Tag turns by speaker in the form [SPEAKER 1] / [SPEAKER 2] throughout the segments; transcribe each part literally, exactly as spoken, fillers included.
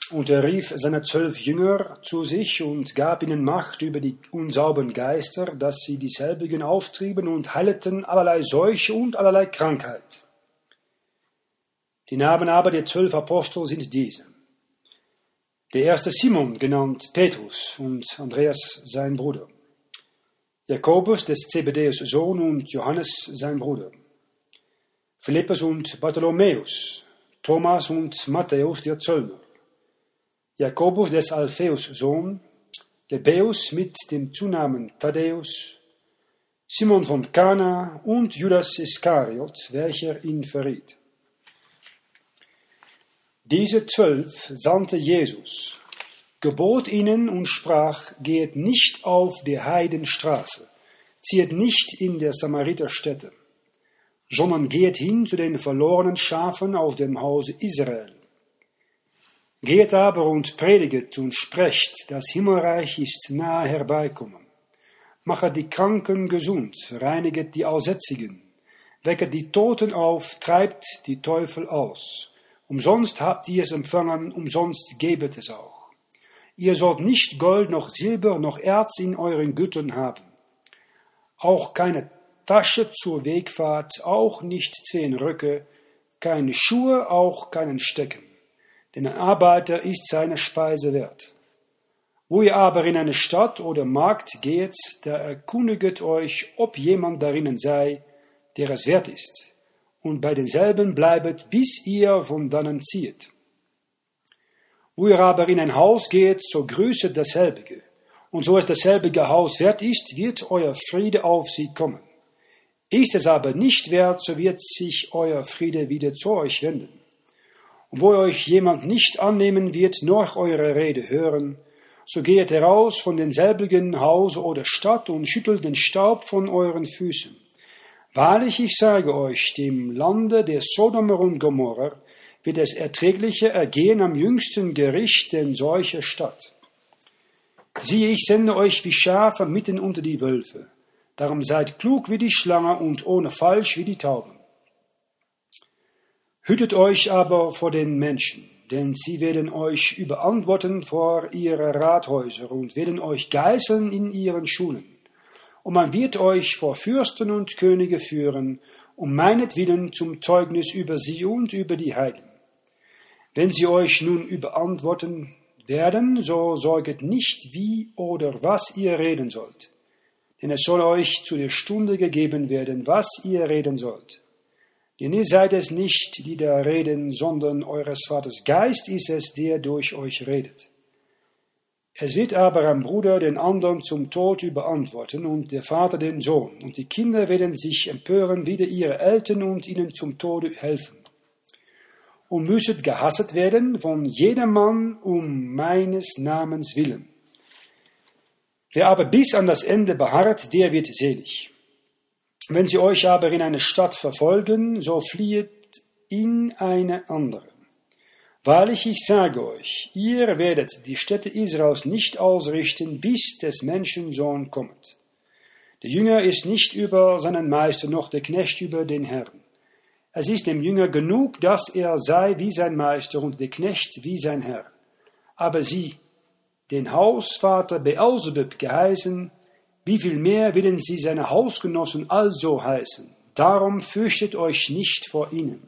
[SPEAKER 1] Und er rief seine zwölf Jünger zu sich und gab ihnen Macht über die unsauberen Geister, dass sie dieselbigen austrieben und heilten allerlei Seuche und allerlei Krankheit. Die Namen aber der zwölf Apostel sind diese. Der erste Simon, genannt Petrus, und Andreas sein Bruder. Jakobus, des Zebedeus Sohn, und Johannes sein Bruder. Philippus und Bartholomäus, Thomas und Matthäus der Zöllner. Jakobus des Alpheus Sohn, Lebäus mit dem Zunamen Thaddäus, Simon von Kana und Judas Iskariot, welcher ihn verriet. Diese zwölf sandte Jesus, gebot ihnen und sprach, geht nicht auf der Heidenstraße, zieht nicht in der Samariterstädte, sondern geht hin zu den verlorenen Schafen aus dem Hause Israel. Geht aber und prediget und sprecht, das Himmelreich ist nahe herbeikommen. Machet die Kranken gesund, reiniget die Aussätzigen, wecket die Toten auf, treibt die Teufel aus. Umsonst habt ihr es empfangen, umsonst gebet es auch. Ihr sollt nicht Gold noch Silber noch Erz in euren Gütern haben. Auch keine Tasche zur Wegfahrt, auch nicht zehn Röcke, keine Schuhe, auch keinen Stecken. Denn ein Arbeiter ist seine Speise wert. Wo ihr aber in eine Stadt oder Markt geht, da erkundiget euch, ob jemand darinnen sei, der es wert ist. Und bei denselben bleibet, bis ihr von dannen zieht. Wo ihr aber in ein Haus geht, so grüßet dasselbige. Und so es dasselbige Haus wert ist, wird euer Friede auf sie kommen. Ist es aber nicht wert, so wird sich euer Friede wieder zu euch wenden. Und wo euch jemand nicht annehmen wird, noch eure Rede hören, so geht heraus von denselbigen Hause oder Stadt und schüttelt den Staub von euren Füßen. Wahrlich, ich sage euch, dem Lande der Sodomer und Gomorrer wird es erträglicher ergehen am jüngsten Gericht denn solche Stadt. Siehe, ich sende euch wie Schafe mitten unter die Wölfe. Darum seid klug wie die Schlange und ohne Falsch wie die Tauben. Hütet euch aber vor den Menschen, denn sie werden euch überantworten vor ihre Rathäuser und werden euch geißeln in ihren Schulen. Und man wird euch vor Fürsten und Könige führen, um meinetwillen zum Zeugnis über sie und über die Heiden. Wenn sie euch nun überantworten werden, so sorget nicht, wie oder was ihr reden sollt. Denn es soll euch zu der Stunde gegeben werden, was ihr reden sollt. Denn ihr seid es nicht, die da reden, sondern eures Vaters Geist ist es, der durch euch redet. Es wird aber ein Bruder den anderen zum Tod überantworten und der Vater den Sohn, und die Kinder werden sich empören wider ihre Eltern und ihnen zum Tode helfen. Und müsset gehasset werden von jedermann um meines Namens willen. Wer aber bis an das Ende beharrt, der wird selig. Wenn sie euch aber in eine Stadt verfolgen, so fliehet in eine andere. Wahrlich, ich sage euch, ihr werdet die Städte Israels nicht ausrichten, bis des Menschensohn kommt. Der Jünger ist nicht über seinen Meister, noch der Knecht über den Herrn. Es ist dem Jünger genug, dass er sei wie sein Meister und der Knecht wie sein Herr. Aber sie, den Hausvater Beelzebub geheißen, wie viel mehr werden sie seine Hausgenossen also heißen? Darum fürchtet euch nicht vor ihnen.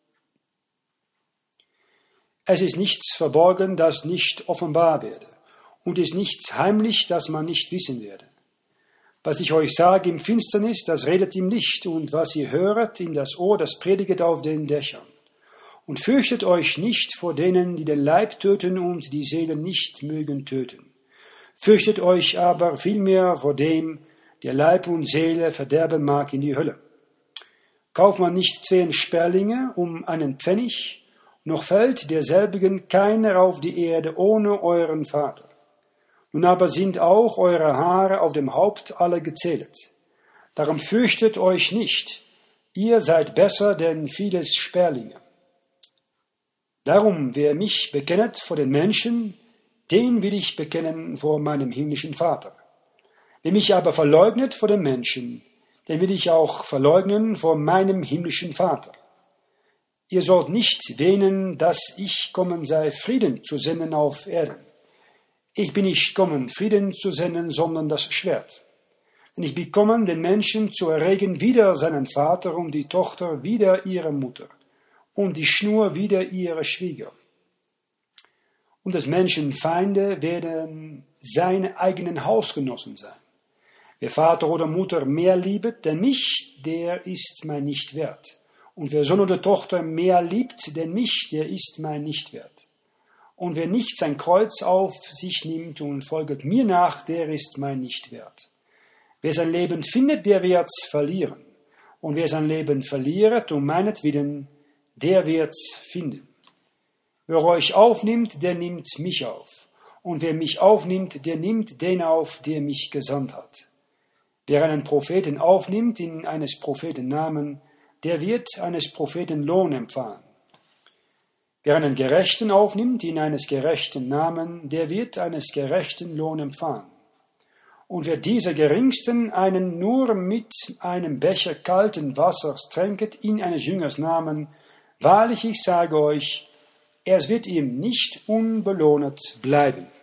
[SPEAKER 1] Es ist nichts verborgen, das nicht offenbar werde, und ist nichts heimlich, das man nicht wissen werde. Was ich euch sage im Finsternis, das redet im Licht, und was ihr höret in das Ohr, das prediget auf den Dächern. Und fürchtet euch nicht vor denen, die den Leib töten und die Seele nicht mögen töten. Fürchtet euch aber vielmehr vor dem, der Leib und Seele verderben mag in die Hölle. Kauft man nicht zehn Sperlinge um einen Pfennig, noch fällt derselbigen keiner auf die Erde ohne euren Vater. Nun aber sind auch eure Haare auf dem Haupt alle gezählet. Darum fürchtet euch nicht, ihr seid besser denn vieles Sperlinge. Darum, wer mich bekennet vor den Menschen, den will ich bekennen vor meinem himmlischen Vater. Wer mich aber verleugnet vor den Menschen, den will ich auch verleugnen vor meinem himmlischen Vater. Ihr sollt nicht wähnen, dass ich kommen sei, Frieden zu senden auf Erden. Ich bin nicht gekommen, Frieden zu senden, sondern das Schwert. Denn ich bin gekommen, den Menschen zu erregen, wider seinen Vater und die Tochter wider ihre Mutter und die Schnur wider ihre Schwieger. Und des Menschen Feinde werden seine eigenen Hausgenossen sein. Wer Vater oder Mutter mehr liebet, denn mich, der ist mein nicht wert. Und wer Sohn oder Tochter mehr liebt, denn mich, der ist mein nicht wert. Und wer nicht sein Kreuz auf sich nimmt und folget mir nach, der ist mein nicht wert. Wer sein Leben findet, der wird's verlieren. Und wer sein Leben verliert, um meinetwillen, der wird's finden. Wer euch aufnimmt, der nimmt mich auf. Und wer mich aufnimmt, der nimmt den auf, der mich gesandt hat. Wer einen Propheten aufnimmt in eines Propheten Namen, der wird eines Propheten Lohn empfangen. Wer einen Gerechten aufnimmt in eines gerechten Namen, der wird eines gerechten Lohn empfangen. Und wer dieser Geringsten einen nur mit einem Becher kalten Wassers tränket in eines Jüngers Namen, wahrlich ich sage euch, es wird ihm nicht unbelohnet bleiben.